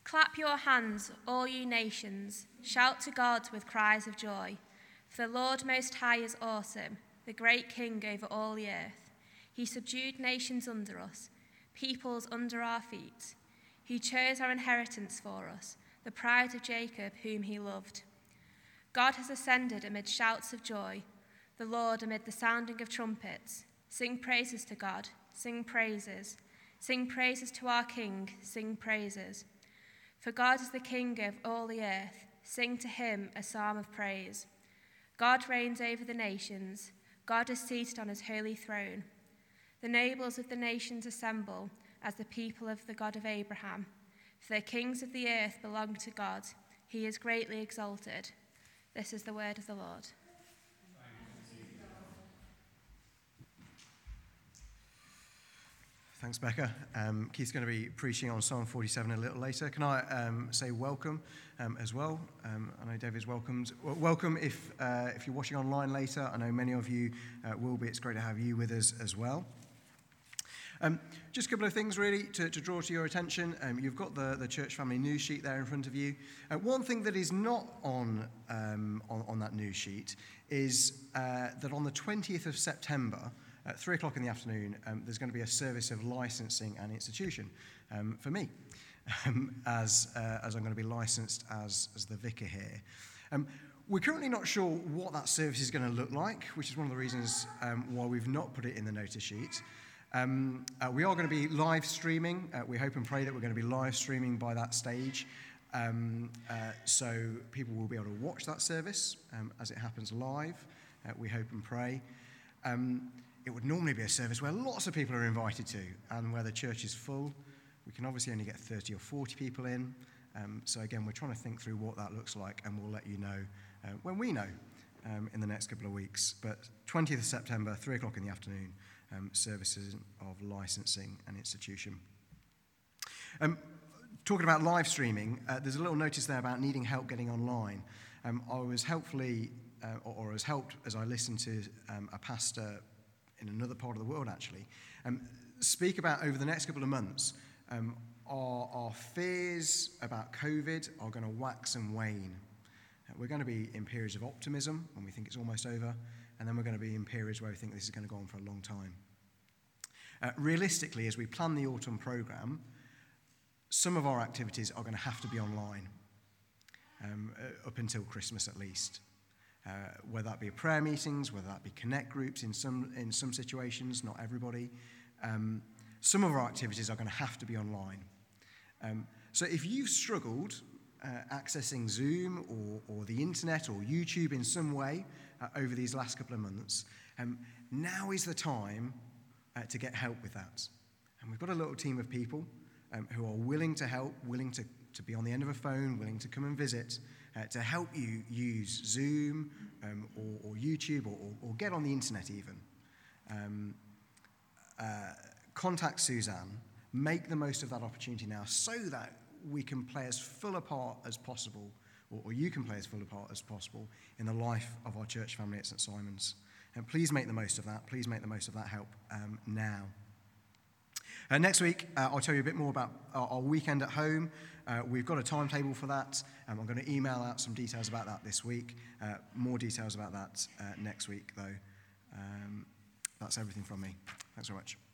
Clap your hands, all you nations. Shout to God with cries of joy. For the Lord Most High is awesome, the great King over all the earth. He subdued nations under us, peoples under our feet. He chose our inheritance for us, the pride of Jacob, whom he loved. God has ascended amid shouts of joy, the Lord amid the sounding of trumpets. Sing praises to God, sing praises. Sing praises to our King, sing praises. For God is the King of all the earth. Sing to him a psalm of praise. God reigns over the nations. God is seated on his holy throne. The nobles of the nations assemble as the people of the God of Abraham. For the kings of the earth belong to God. He is greatly exalted. This is the word of the Lord. Thanks, Becca. Keith's going to be preaching on Psalm 47 a little later. Can I say welcome as well? I know David's welcomed. Welcome if you're watching online later. I know many of you will be. It's great to have you with us as well. Just a couple of things really to draw to your attention. You've got the church family news sheet there in front of you. One thing that is not on that news sheet is that on the 20th of September, at 3 o'clock in the afternoon, there's going to be a service of licensing and institution for me, as I'm going to be licensed as the vicar here. We're currently not sure what that service is going to look like, which is one of the reasons why we've not put it in the notice sheet. We are going to be live streaming. We hope and pray that we're going to be live streaming by that stage. So people will be able to watch that service as it happens live. We hope and pray. It would normally be a service where lots of people are invited to and where the church is full. We can obviously only get 30 or 40 people in. So again, we're trying to think through what that looks like, and we'll let you know when we know in the next couple of weeks. But 20th of September, 3 o'clock in the afternoon, services of licensing and institution. Talking about live streaming, there's a little notice there about needing help getting online. I was helpfully, or was helped as I listened to a pastor in another part of the world actually, speak about over the next couple of months, our fears about COVID are going to wax and wane. We're going to be in periods of optimism when we think it's almost over, and then we're going to be in periods where we think this is going to go on for a long time. Realistically, as we plan the autumn programme, some of our activities are going to have to be online, up until Christmas at least. Whether that be prayer meetings, whether that be connect groups in some situations, not everybody. Some of our activities are going to have to be online. So if you've struggled accessing Zoom or the internet or YouTube in some way over these last couple of months, now is the time to get help with that. And we've got a little team of people who are willing to help, willing to be on the end of a phone, willing to come and visit, to help you use Zoom or YouTube or get on the internet even. Contact Suzanne, make the most of that opportunity now so that we can play as full a part as possible, or you can play as full a part as possible in the life of our church family at St. Simon's. And please make the most of that. Please make the most of that help now. Next week, I'll tell you a bit more about our weekend at home. We've got a timetable for that. I'm going to email out some details about that this week. More details about that next week, though. That's everything from me. Thanks very much.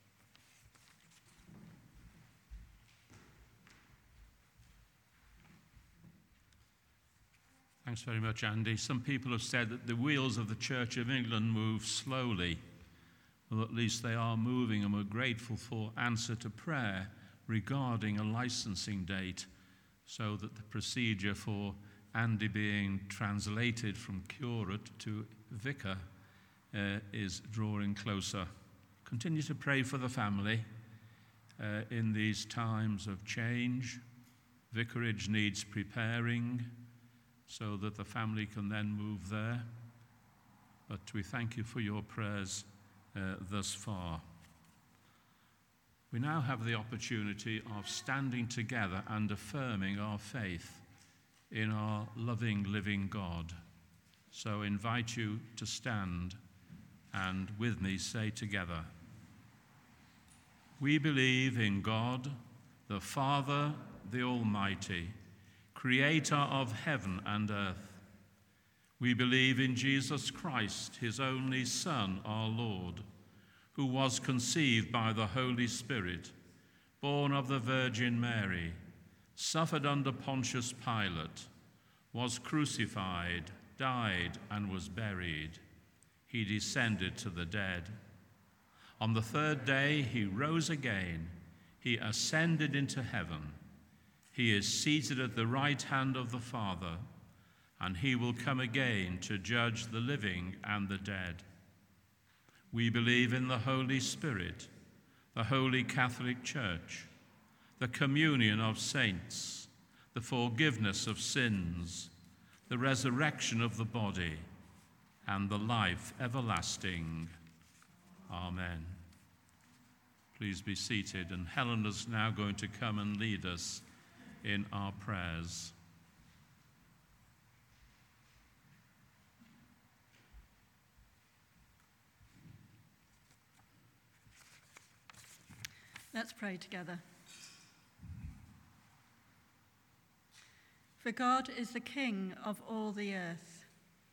Thanks very much, Andy. Some people have said that the wheels of the Church of England move slowly. Well, at least they are moving, and we're grateful for answer to prayer regarding a licensing date, so that the procedure for Andy being translated from curate to vicar is drawing closer. Continue to pray for the family in these times of change. Vicarage needs preparing so that the family can then move there. But we thank you for your prayers thus far. We now have the opportunity of standing together and affirming our faith in our loving, living God. So I invite you to stand and with me say together, we believe in God, the Father, the Almighty, creator of heaven and earth. We believe in Jesus Christ, his only Son, our Lord, who was conceived by the Holy Spirit, born of the Virgin Mary, suffered under Pontius Pilate, was crucified, died, and was buried. He descended to the dead. On the third day he rose again. He ascended into heaven. He is seated at the right hand of the Father, and he will come again to judge the living and the dead. We believe in the Holy Spirit, the Holy Catholic Church, the communion of saints, the forgiveness of sins, the resurrection of the body, and the life everlasting. Amen. Please be seated, and Helen is now going to come and lead us in our prayers. Let's pray together. For God is the King of all the earth.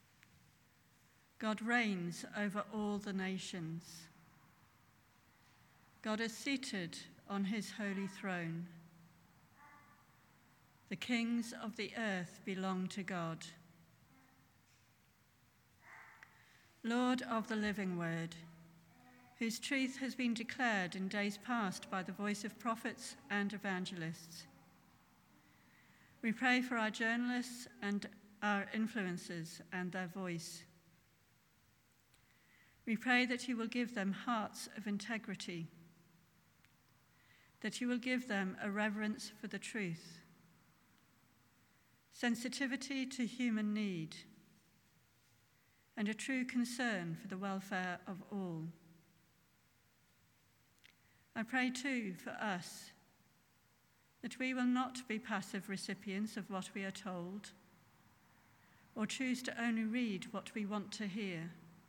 God reigns over all the nations. God is seated on his holy throne. The kings of the earth belong to God. Lord of the living word, whose truth has been declared in days past by the voice of prophets and evangelists. We pray for our journalists and our influencers and their voice. We pray that you will give them hearts of integrity, that you will give them a reverence for the truth, sensitivity to human need, and a true concern for the welfare of all. I pray too for us, that we will not be passive recipients of what we are told, or choose to only read what we want to hear.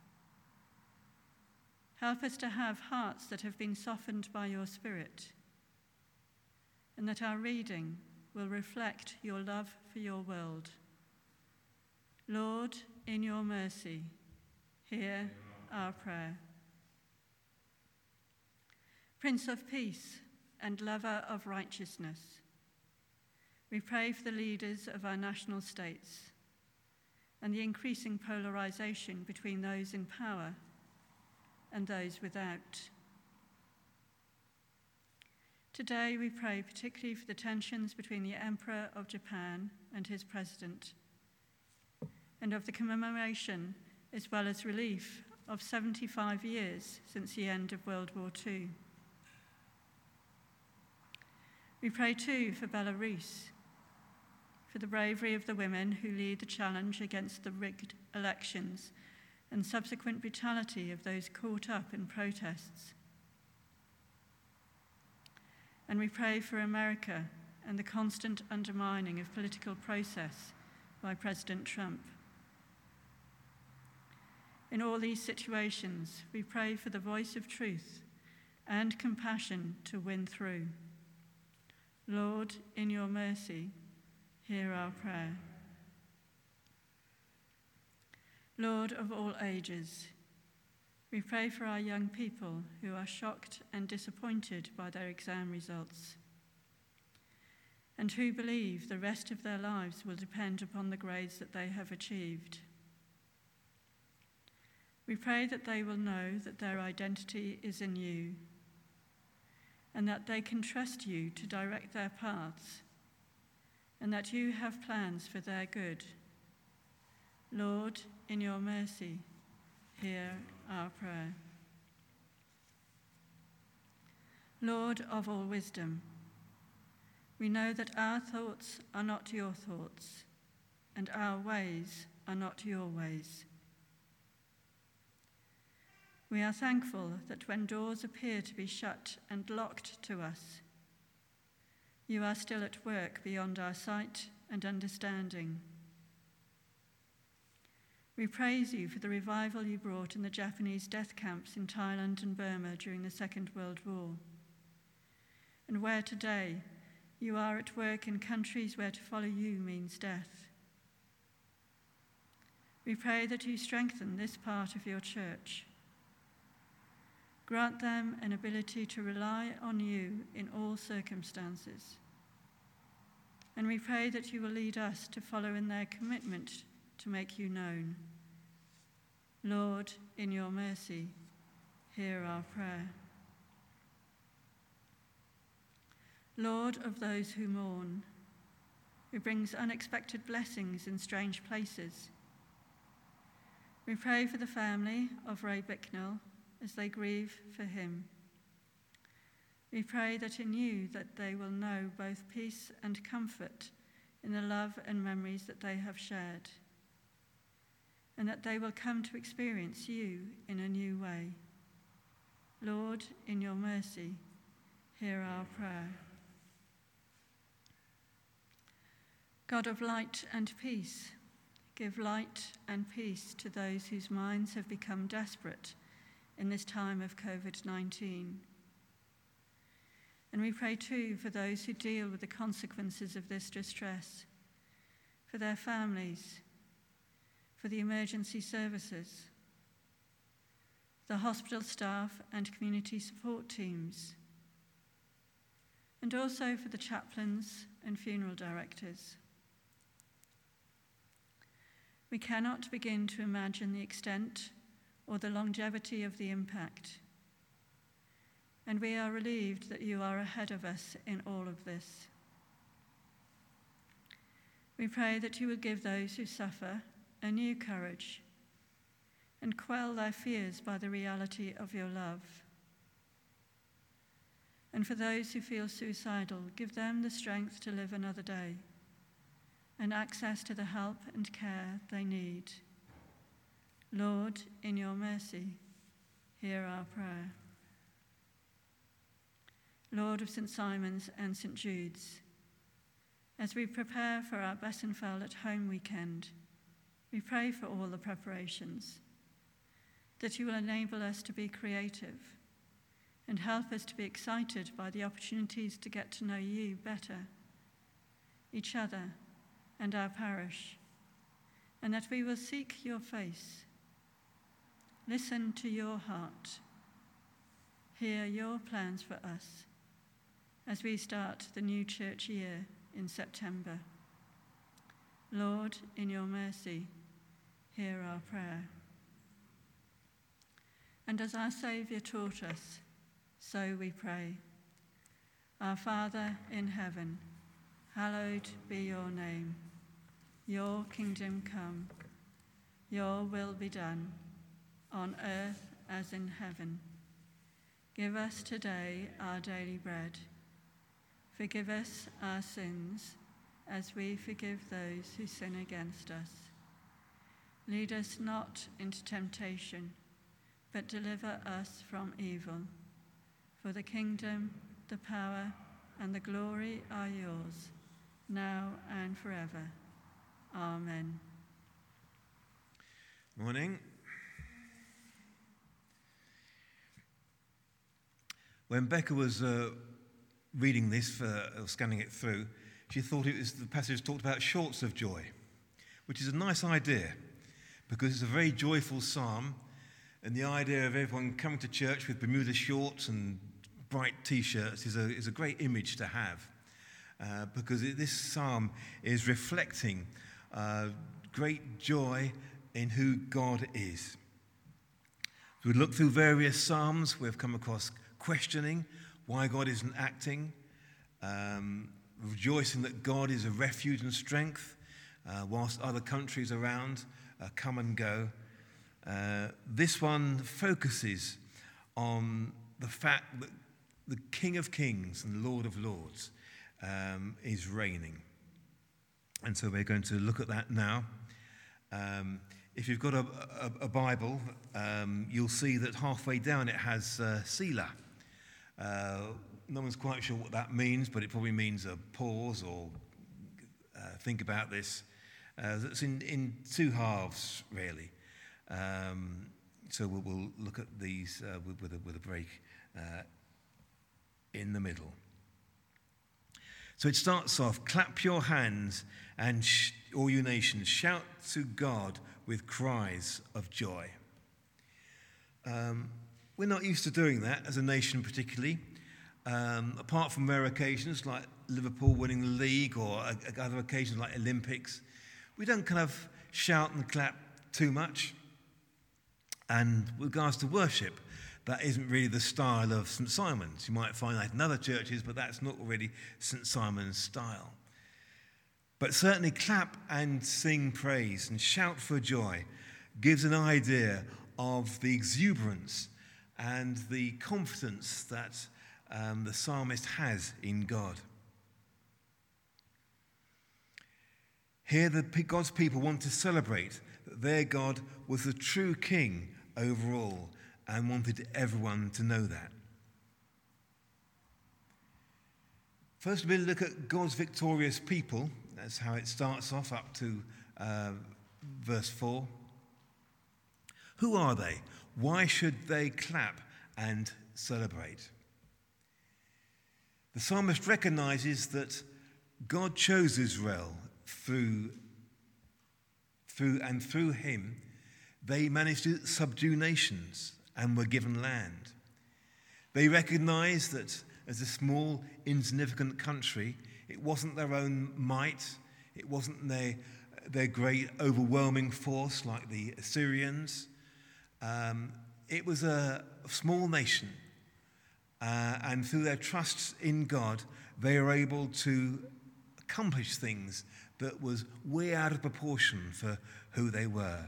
Help us to have hearts that have been softened by your Spirit, and that our reading will reflect your love for your world. Lord, in your mercy, hear our prayer. Prince of Peace and lover of righteousness, we pray for the leaders of our national states and the increasing polarization between those in power and those without. Today we pray particularly for the tensions between the Emperor of Japan and his president, and of the commemoration as well as relief of 75 years since the end of World War II. We pray too for Belarus, for the bravery of the women who lead the challenge against the rigged elections and subsequent brutality of those caught up in protests. And we pray for America and the constant undermining of political process by President Trump. In all these situations, we pray for the voice of truth and compassion to win through. Lord, in your mercy, hear our prayer. Lord of all ages, we pray for our young people who are shocked and disappointed by their exam results, and who believe the rest of their lives will depend upon the grades that they have achieved. We pray that they will know that their identity is in you, and that they can trust you to direct their paths, and that you have plans for their good. Lord, in your mercy, hear our prayer. Lord of all wisdom, we know that our thoughts are not your thoughts, and our ways are not your ways. We are thankful that when doors appear to be shut and locked to us, you are still at work beyond our sight and understanding. We praise you for the revival you brought in the Japanese death camps in Thailand and Burma during the Second World War, and where today You are at work in countries where to follow you means death. We pray that you strengthen this part of your church. Grant them an ability to rely on you in all circumstances. And we pray that you will lead us to follow in their commitment to make you known. Lord, in your mercy, hear our prayer. Lord of those who mourn, who brings unexpected blessings in strange places, we pray for the family of Ray Bicknell as they grieve for him. We pray that in you that they will know both peace and comfort in the love and memories that they have shared, and that they will come to experience you in a new way. Lord, in your mercy, hear our prayer. God of light and peace, give light and peace to those whose minds have become desperate in this time of COVID-19. And we pray too for those who deal with the consequences of this distress, for their families, for the emergency services, the hospital staff and community support teams, and also for the chaplains and funeral directors. We cannot begin to imagine the extent or the longevity of the impact, and we are relieved that you are ahead of us in all of this. We pray that you will give those who suffer a new courage and quell their fears by the reality of your love. And for those who feel suicidal, give them the strength to live another day and access to the help and care they need. Lord, in your mercy, hear our prayer. Lord of St. Simon's and St. Jude's, as we prepare for our Besenfeld at Home weekend, we pray for all the preparations, that you will enable us to be creative and help us to be excited by the opportunities to get to know you better, each other, and our parish, and that we will seek your face, listen to your heart, hear your plans for us as we start the new church year in September. Lord, in your mercy, hear our prayer. And as our Saviour taught us, so we pray. Our Father in heaven, hallowed be your name. Your kingdom come, your will be done, on earth as in heaven. Give us today our daily bread. Forgive us our sins, as we forgive those who sin against us. Lead us not into temptation, but deliver us from evil. For the kingdom, the power, and the glory are yours, now and forever. Amen. Morning. When Becca was reading this, scanning it through, she thought the passage talked about shorts of joy, which is a nice idea because it's a very joyful psalm, and the idea of everyone coming to church with Bermuda shorts and bright T-shirts is a great image to have, because this psalm is reflecting great joy in who God is. So we look through various psalms. We've come across questioning why God isn't acting, rejoicing that God is a refuge and strength, whilst other countries around come and go. This one focuses on the fact that the King of Kings and Lord of Lords is reigning. And so we're going to look at that now. If you've got a Bible, you'll see that halfway down it has Selah. No one's quite sure what that means, but it probably means a pause or think about this. That's in two halves, really. So we'll look at these with a break in the middle. So it starts off, clap your hands and all you nations, shout to God with cries of joy. We're not used to doing that as a nation particularly, apart from rare occasions like Liverpool winning the league or other occasions like Olympics. We don't kind of shout and clap too much. And with regards to worship, that isn't really the style of St. Simon's. You might find that in other churches, but that's not really St. Simon's style. But certainly clap and sing praise and shout for joy gives an idea of the exuberance and the confidence that the psalmist has in God. Here, God's people want to celebrate that their God was the true king over all and wanted everyone to know that. First, we'll look at God's victorious people. That's how it starts off up to verse 4. Who are they? Why should they clap and celebrate? The psalmist recognizes that God chose Israel through him. They managed to subdue nations and were given land. They recognized that as a small, insignificant country, it wasn't their own might, it wasn't their great, overwhelming force like the Assyrians. It was a small nation, and through their trust in God, they were able to accomplish things that was way out of proportion for who they were.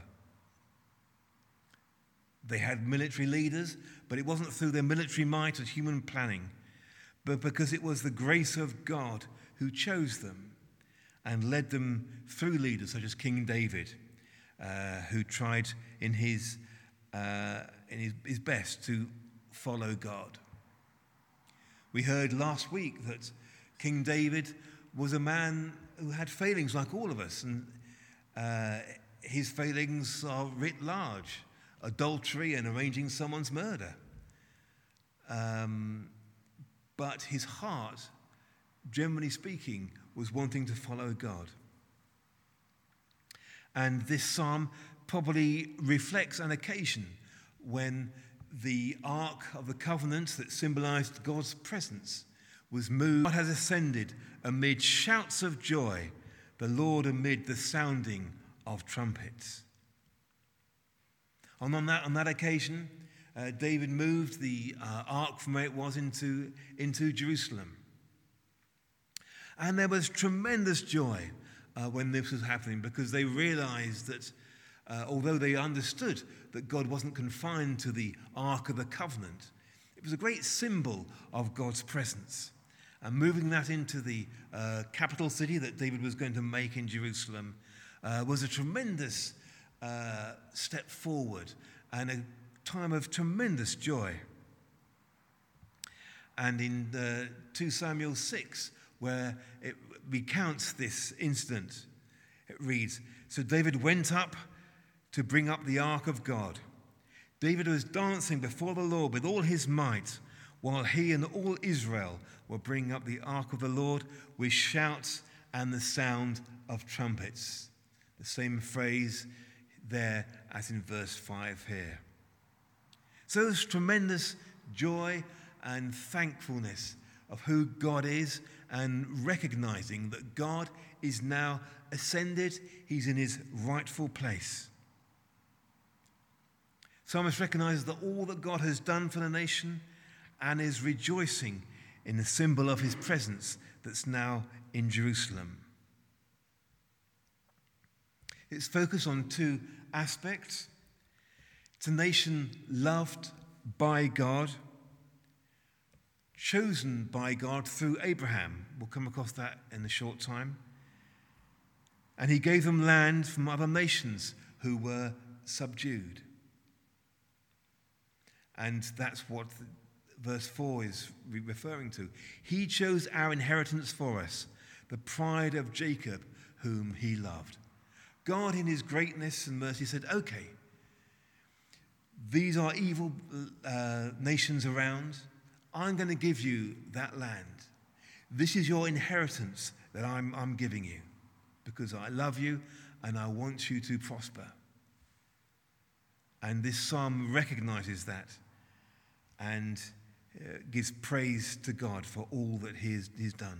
They had military leaders, but it wasn't through their military might or human planning, but because it was the grace of God who chose them and led them through leaders such as King David, who tried in his best to follow God. We heard last week that King David was a man who had failings like all of us, and his failings are writ large: adultery and arranging someone's murder. But his heart, generally speaking, was wanting to follow God. And this psalm probably reflects an occasion when the Ark of the Covenant that symbolized God's presence was moved. God has ascended amid shouts of joy, the Lord amid the sounding of trumpets. And on that occasion, David moved the ark from where it was into Jerusalem. And there was tremendous joy when this was happening, because they realized that although they understood that God wasn't confined to the Ark of the Covenant, it was a great symbol of God's presence. And moving that into the capital city that David was going to make in Jerusalem was a tremendous step forward and a time of tremendous joy. And in 2 Samuel 6, where it recounts this incident, it reads, "So David went up to bring up the ark of God. David was dancing before the Lord with all his might, while he and all Israel were bringing up the ark of the Lord with shouts and the sound of trumpets." The same phrase there as in verse 5 here. So there's tremendous joy and thankfulness of who God is, and recognizing that God is now ascended, he's in his rightful place. Psalmist recognizes that all that God has done for the nation and is rejoicing in the symbol of his presence that's now in Jerusalem. It's focused on two aspects. It's a nation loved by God, chosen by God through Abraham. We'll come across that in a short time. And he gave them land from other nations who were subdued. And that's what verse 4 is referring to. He chose our inheritance for us, the pride of Jacob, whom he loved. God, in his greatness and mercy, said, okay, these are evil nations around. I'm going to give you that land. This is your inheritance that I'm giving you, because I love you and I want you to prosper. And this psalm recognizes that and gives praise to God for all that he's done.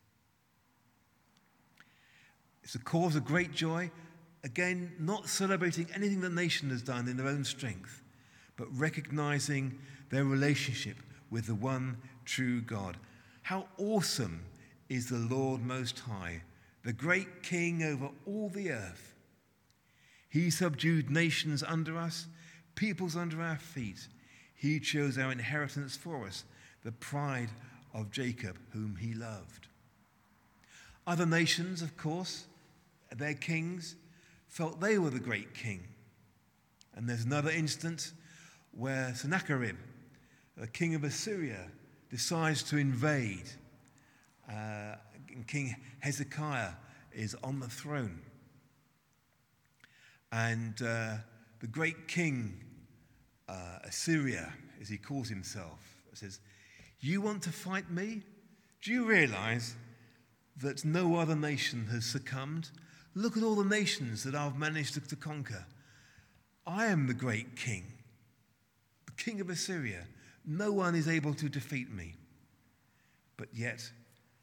It's a cause of great joy, again, not celebrating anything the nation has done in their own strength, but recognizing their relationship with the one true God. How awesome is the Lord Most High, the great King over all the earth. He subdued nations under us, peoples under our feet. He chose our inheritance for us, the pride of Jacob, whom he loved. Other nations, of course, their kings, felt they were the great king. And there's another instance where Sennacherib, the king of Assyria, decides to invade. And King Hezekiah is on the throne. And the great king, Assyria, as he calls himself, says, "You want to fight me? Do you realize that no other nation has succumbed? Look at all the nations that I've managed to conquer. I am the great king, the king of Assyria. No one is able to defeat me." But yet,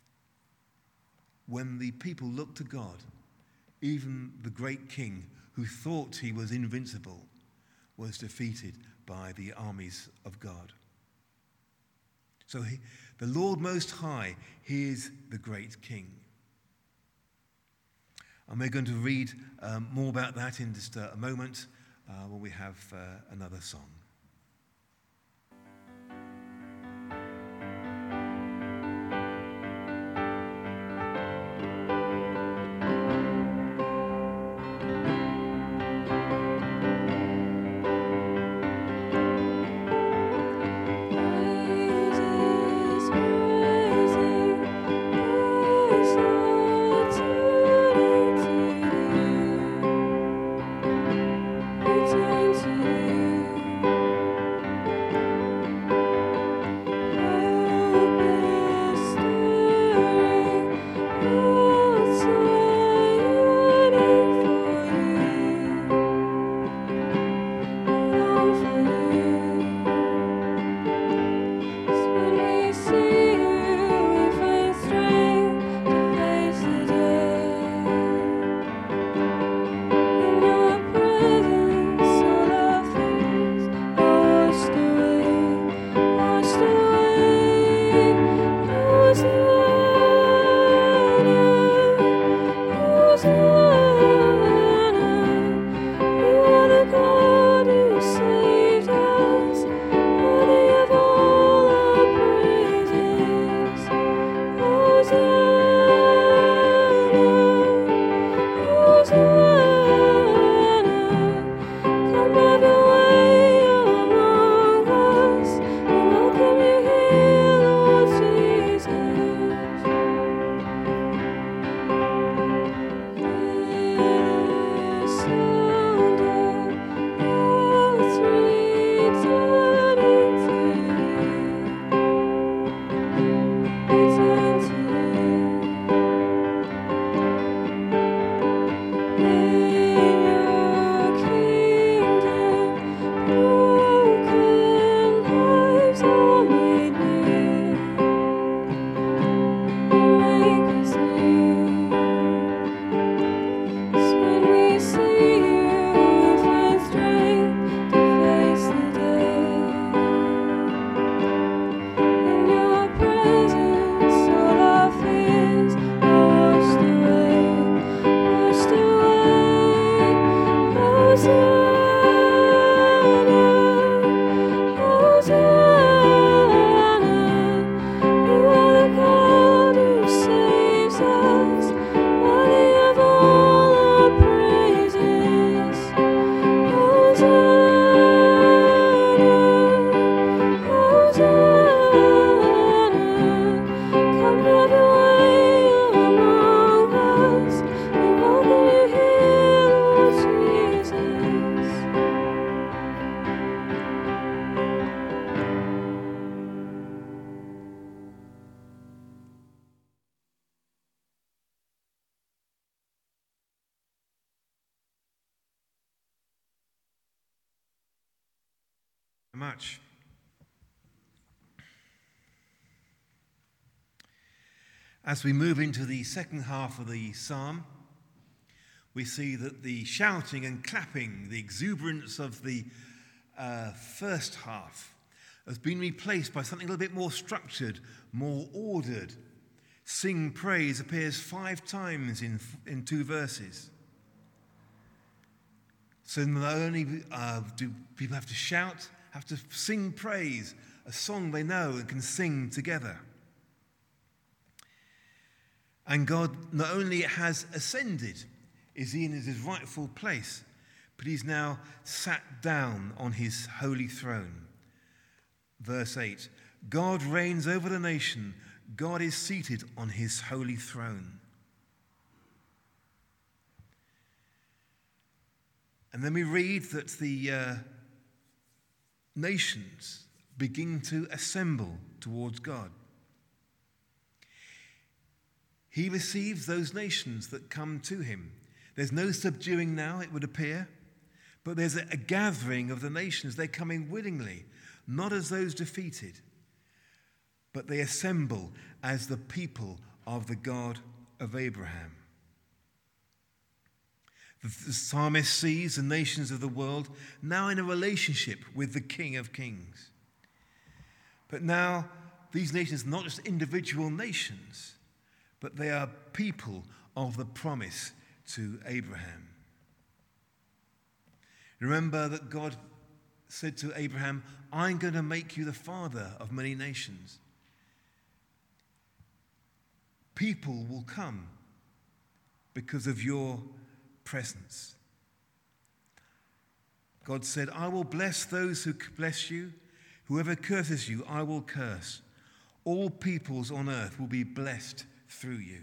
when the people looked to God, even the great king who thought he was invincible was defeated by the armies of God. So the Lord Most High, he is the great king. And we're going to read more about that in just a moment when we have another song. Return to you. much. As we move into the second half of the psalm, we see that the shouting and clapping, the exuberance of the first half, has been replaced by something a little bit more structured, more ordered. Sing praise appears 5 times in 2 verses. So not only do people have to shout, have to sing praise, a song they know and can sing together. And God not only has ascended, is he in his rightful place, but he's now sat down on his holy throne. Verse 8, God reigns over the nation. God is seated on his holy throne. And then we read that the nations begin to assemble towards God. He receives those nations that come to him. There's no subduing now, it would appear, but there's a gathering of the nations. They're coming willingly, not as those defeated, but they assemble as the people of the God of Abraham. The psalmist sees the nations of the world now in a relationship with the King of Kings. But now these nations are not just individual nations, but they are people of the promise to Abraham. Remember that God said to Abraham, I'm going to make you the father of many nations. People will come because of your presence. God said, I will bless those who bless you. Whoever curses you, I will curse. All peoples on earth will be blessed through you.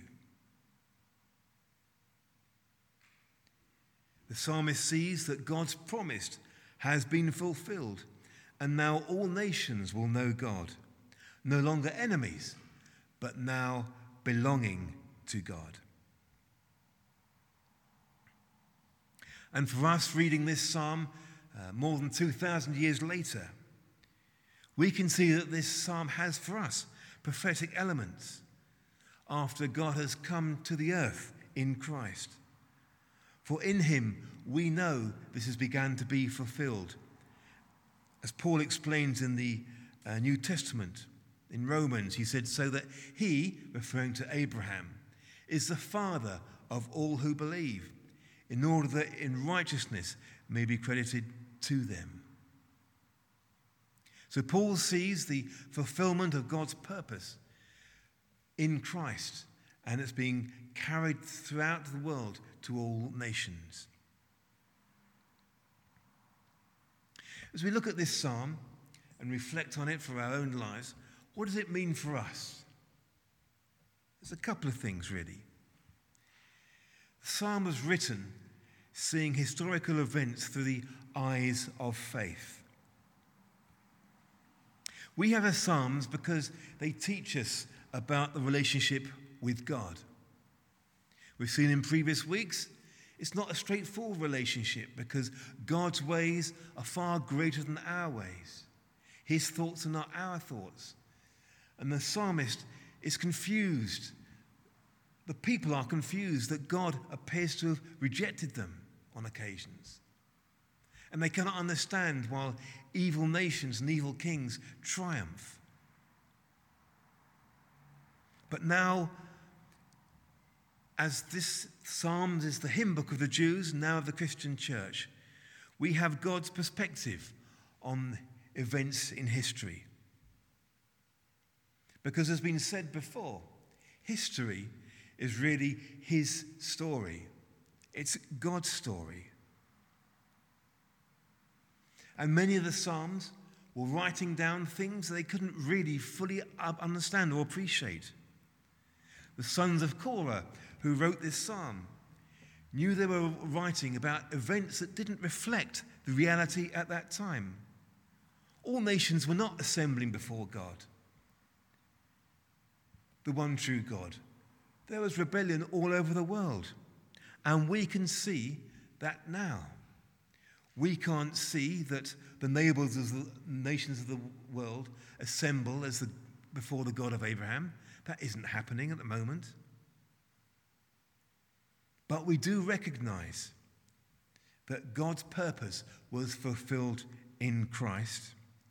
The psalmist sees that God's promise has been fulfilled, and now all nations will know God, no longer enemies, but now belonging to God. And for us reading this psalm more than 2,000 years later, we can see that this psalm has for us prophetic elements after God has come to the earth in Christ. For in him we know this has begun to be fulfilled. As Paul explains in the New Testament, in Romans, he said, so that he, referring to Abraham, is the father of all who believe, in order that in righteousness may be credited to them. So Paul sees the fulfillment of God's purpose in Christ, and it's being carried throughout the world to all nations. As we look at this psalm and reflect on it for our own lives, what does it mean for us? There's a couple of things, really. The psalm was written seeing historical events through the eyes of faith. We have our psalms because they teach us about the relationship with God. We've seen in previous weeks, it's not a straightforward relationship because God's ways are far greater than our ways. His thoughts are not our thoughts. And the psalmist is confused. The people are confused that God appears to have rejected them on occasions. And they cannot understand while evil nations and evil kings triumph. But now, as this psalm is the hymn book of the Jews, now of the Christian church, we have God's perspective on events in history. Because as has been said before, history is really his story. It's God's story. And many of the psalms were writing down things they couldn't really fully understand or appreciate. The sons of Korah, who wrote this psalm, knew they were writing about events that didn't reflect the reality at that time. All nations were not assembling before God, the one true God. There was rebellion all over the world, and we can see that now. We can't see that the neighbors of the nations of the world assemble before the God of Abraham. That isn't happening at the moment. But we do recognize that God's purpose was fulfilled in Christ.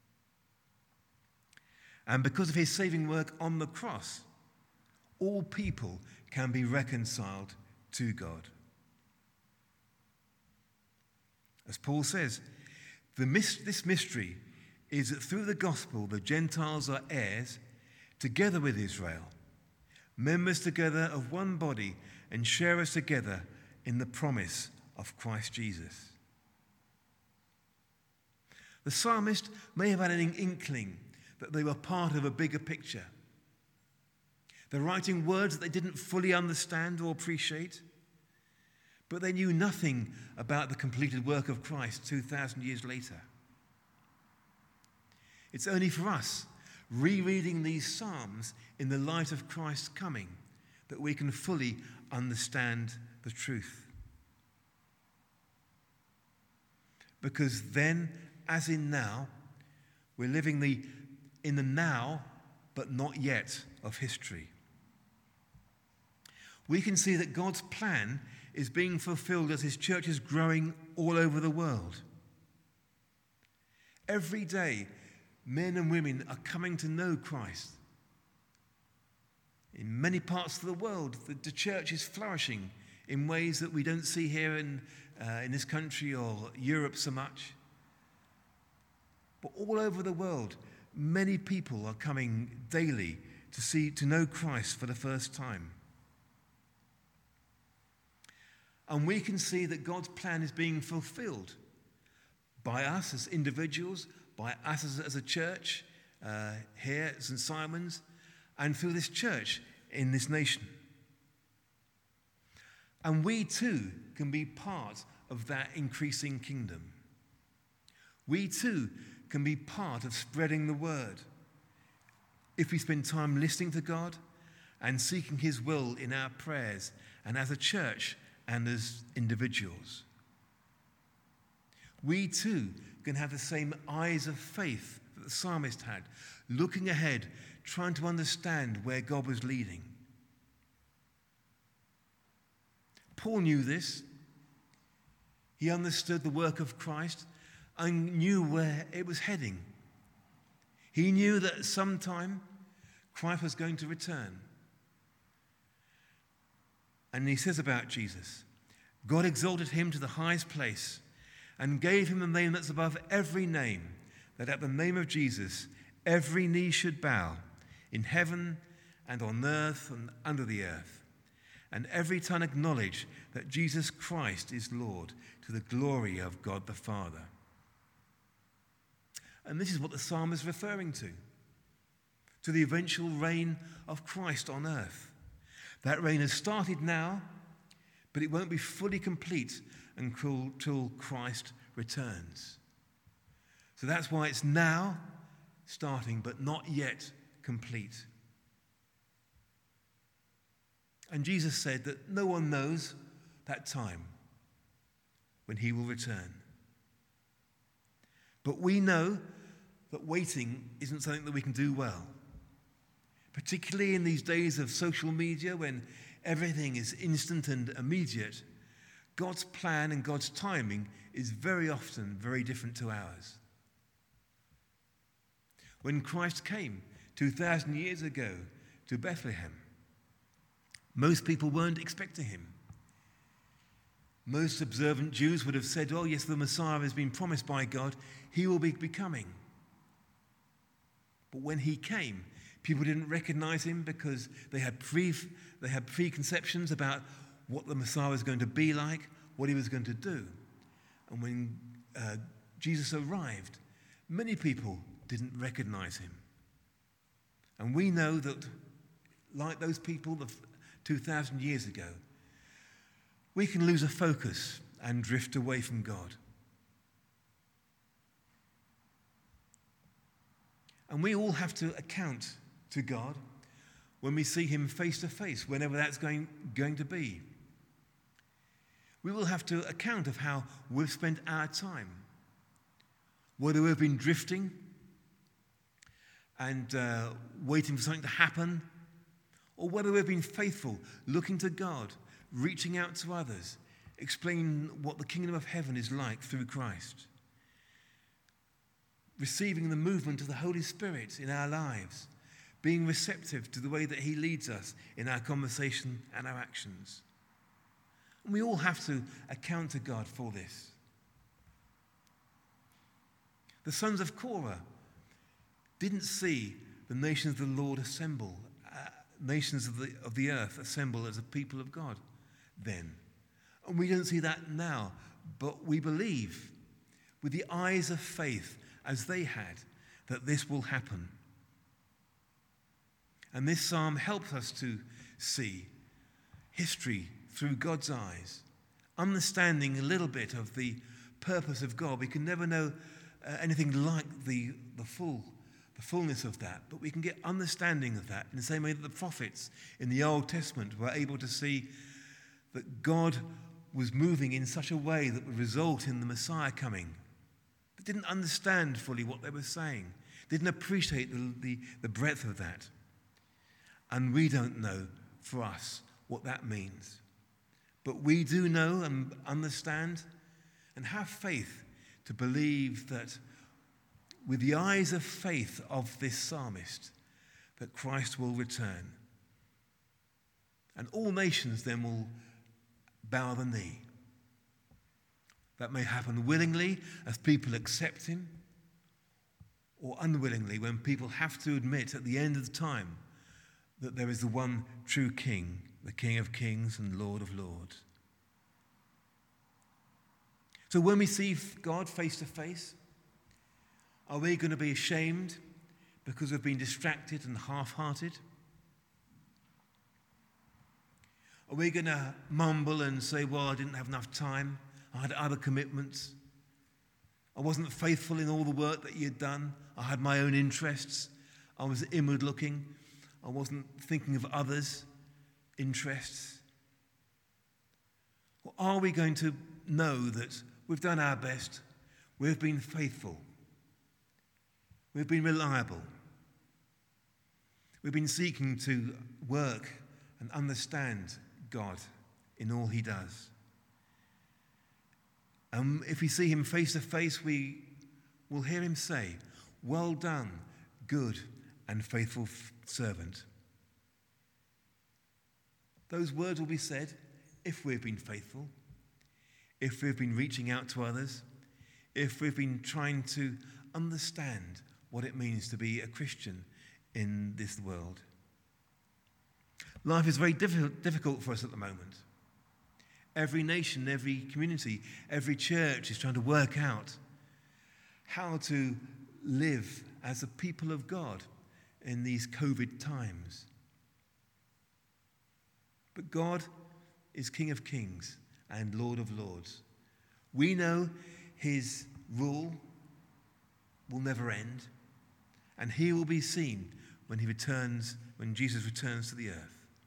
And because of his saving work on the cross, all people can be reconciled to God. As Paul says, this mystery is that through the gospel, the Gentiles are heirs together with Israel, members together of one body, and sharers together in the promise of Christ Jesus. The psalmist may have had an inkling that they were part of a bigger picture. They're writing words that they didn't fully understand or appreciate, but they knew nothing about the completed work of Christ 2,000 years later. It's only for us, rereading these Psalms in the light of Christ's coming, that we can fully understand the truth. Because then, as in now, we're living in the now, but not yet of history. We can see that God's plan is being fulfilled as his church is growing all over the world. Every day, men and women are coming to know Christ. In many parts of the world, the church is flourishing in ways that we don't see here in this country or Europe so much. But all over the world, many people are coming daily to know Christ for the first time. And we can see that God's plan is being fulfilled by us as individuals, by us as a church here at St. Simon's, and through this church in this nation. And we too can be part of that increasing kingdom. We too can be part of spreading the word if we spend time listening to God and seeking his will in our prayers and as a church and as individuals. We too can have the same eyes of faith that the psalmist had, looking ahead, trying to understand where God was leading. Paul knew this. He understood the work of Christ and knew where it was heading. He knew that at some time Christ was going to return. And he says about Jesus, God exalted him to the highest place and gave him the name that's above every name, that at the name of Jesus every knee should bow, in heaven and on earth and under the earth, and every tongue acknowledge that Jesus Christ is Lord, to the glory of God the Father. And this is what the psalm is referring to the eventual reign of Christ on earth. That reign has started now, but it won't be fully complete until Christ returns. So that's why it's now starting, but not yet complete. And Jesus said that no one knows that time when he will return. But we know that waiting isn't something that we can do well. Particularly in these days of social media when everything is instant and immediate, God's plan and God's timing is very often very different to ours. When Christ came 2,000 years ago to Bethlehem, most people weren't expecting him. Most observant Jews would have said, oh yes, the Messiah has been promised by God, he will be coming. But when he came, people didn't recognize him because they had preconceptions about what the Messiah was going to be like, what he was going to do. And when Jesus arrived, many people didn't recognize him. And we know that, like those people 2,000 years ago, we can lose a focus and drift away from God. And we all have to account to God when we see him face to face, whenever that's going to be. We will have to account of how we've spent our time. Whether we've been drifting and waiting for something to happen, or whether we've been faithful, looking to God, reaching out to others, explaining what the kingdom of heaven is like through Christ, receiving the movement of the Holy Spirit in our lives, being receptive to the way that he leads us in our conversation and our actions. And we all have to account to God for this. The sons of Korah didn't see the nations of the Lord assemble, nations of the earth assemble as a people of God then. And we don't see that now, but we believe with the eyes of faith as they had that this will happen. And this psalm helps us to see history through God's eyes, understanding a little bit of the purpose of God. We can never know anything like the fullness of that, but we can get understanding of that in the same way that the prophets in the Old Testament were able to see that God was moving in such a way that would result in the Messiah coming. They didn't understand fully what they were saying, didn't appreciate the breadth of that. And we don't know for us what that means. But we do know and understand and have faith to believe that with the eyes of faith of this psalmist, that Christ will return. And all nations then will bow the knee. That may happen willingly as people accept him, or unwillingly when people have to admit at the end of the time that there is the one true King, the King of Kings and Lord of Lords. So when we see God face to face, are we going to be ashamed because we've been distracted and half-hearted? Are we going to mumble and say, well, I didn't have enough time, I had other commitments, I wasn't faithful in all the work that you had done, I had my own interests, I was inward looking, I wasn't thinking of others' interests? Or are we going to know that we've done our best, we've been faithful, we've been reliable, we've been seeking to work and understand God in all he does? And if we see him face to face, we will hear him say, well done, good and faithful servant. Those words will be said if we've been faithful, if we've been reaching out to others, if we've been trying to understand what it means to be a Christian in this world. Life is very difficult for us at the moment. Every nation, every community, every church is trying to work out how to live as a people of God in these COVID times. But God is King of Kings and Lord of Lords. We know his rule will never end, and he will be seen when Jesus returns to the earth.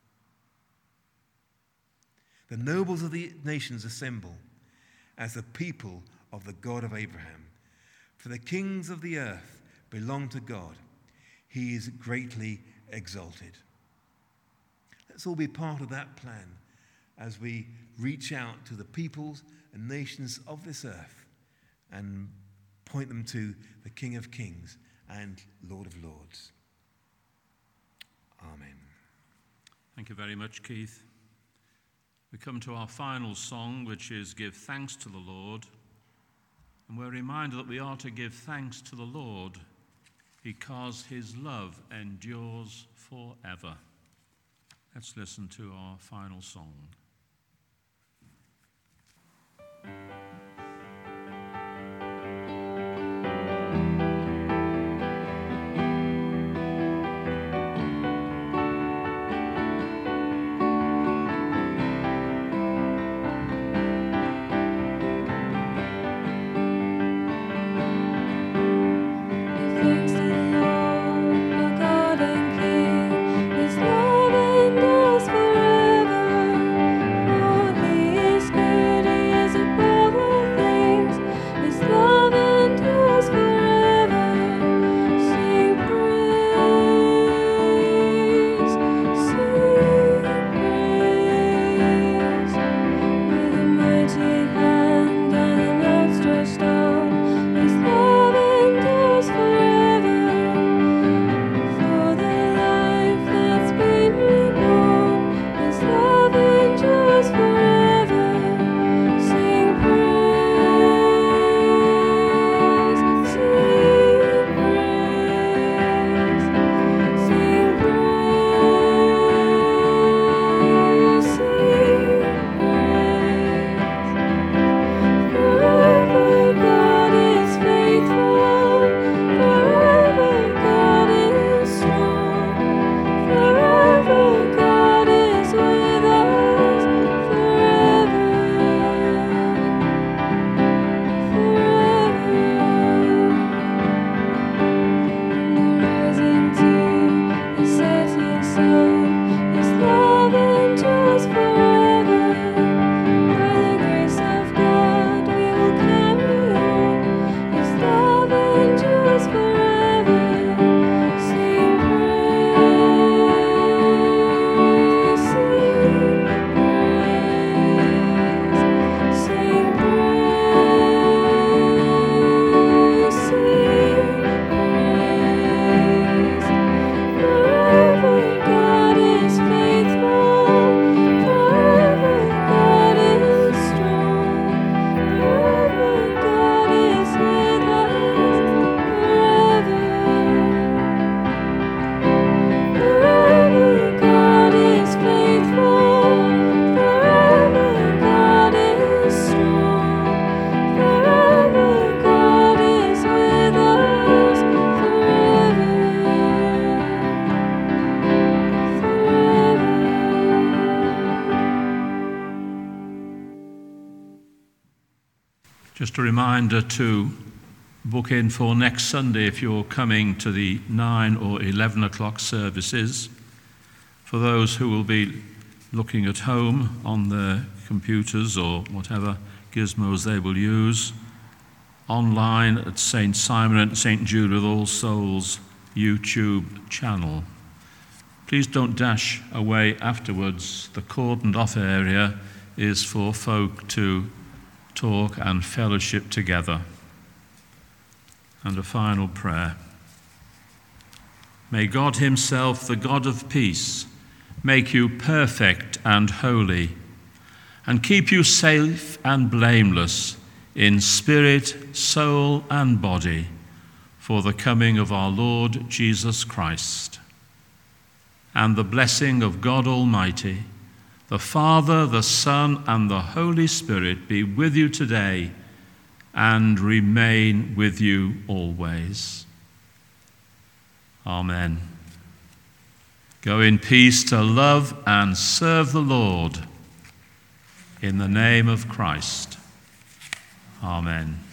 The nobles of the nations assemble as the people of the God of Abraham. For the kings of the earth belong to God. He is greatly exalted. Let's all be part of that plan as we reach out to the peoples and nations of this earth and point them to the King of Kings and Lord of Lords. Amen. Thank you very much, Keith. We come to our final song, which is Give Thanks to the Lord. And we're reminded that we are to give thanks to the Lord because his love endures forever. Let's listen to our final song. His love endures forever. Just a reminder to book in for next Sunday if you're coming to the 9 or 11 o'clock services. For those who will be looking at home on their computers or whatever gizmos they will use, online at St. Simon and St. Jude with All Souls YouTube channel. Please don't dash away afterwards. The cordoned off area is for folk to talk and fellowship together. And a final prayer. May God himself, the God of peace, make you perfect and holy, and keep you safe and blameless in spirit, soul, and body, for the coming of our Lord Jesus Christ. And the blessing of God Almighty, the Father, the Son, and the Holy Spirit be with you today and remain with you always. Amen. Go in peace to love and serve the Lord. In the name of Christ. Amen.